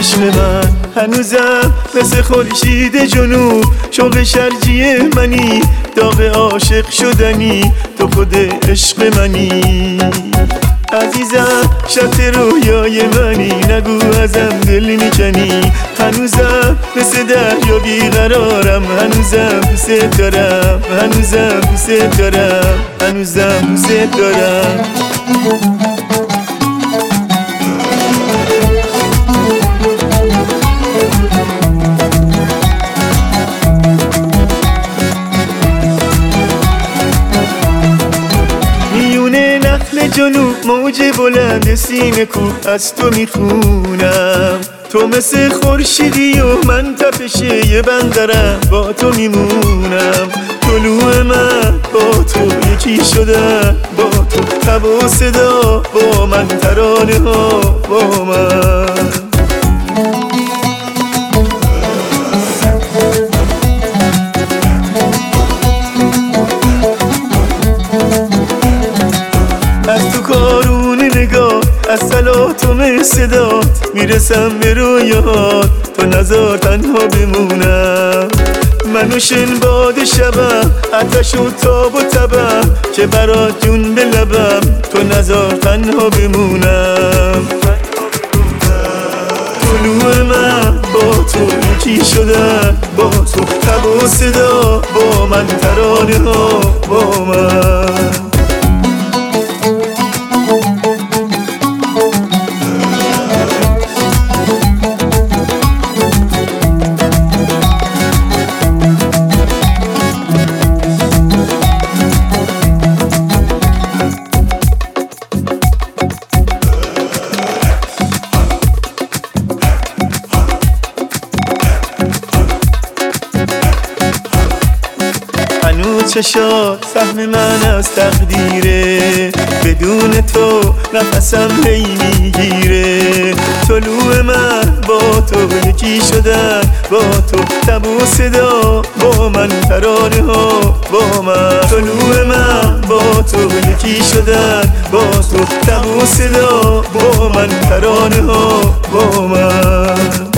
عشق من هنوزم مثل خورشید جنوب، شوق شرجی منی، داغ عاشق شدنی، تو خود عشق منی. عزیزم شط رویای منی، نگو ازم دل میکنی، هنوزم مثل دریا بیقرارم، هنوزم دوست دارم، هنوزم دوست دارم، هنوزم دوست دارم. جنوب موج بلند سینه کو از تو میخونم، تو مثل خورشیدی و من تپش یه بندرم، با تو میمونم. طلوع من با تو یکی شدن، با تو تب و صدا با من، ترانه ها با من. از تو کارون نگاه، از صلاتم صدات میرسم به رویات، تو نذار تنها بمونم. منو شن باد شبم، آتش و تاب و تبم، که برات جون به لبم، تو نذار تنها بمونم. طلوع من با تو یکی شدن، با تو تب و صدا با من، ترانه ها با من. هنوز چشات سهم من از تقدیره، بدون تو نفسم هی میگیره. طلوع من با تو یکی شدن، با تو تب و صدا با من، ترانه ها با من. طلوع من با تو یکی شدن، با تو تب و صدا با من، ترانه ها با من.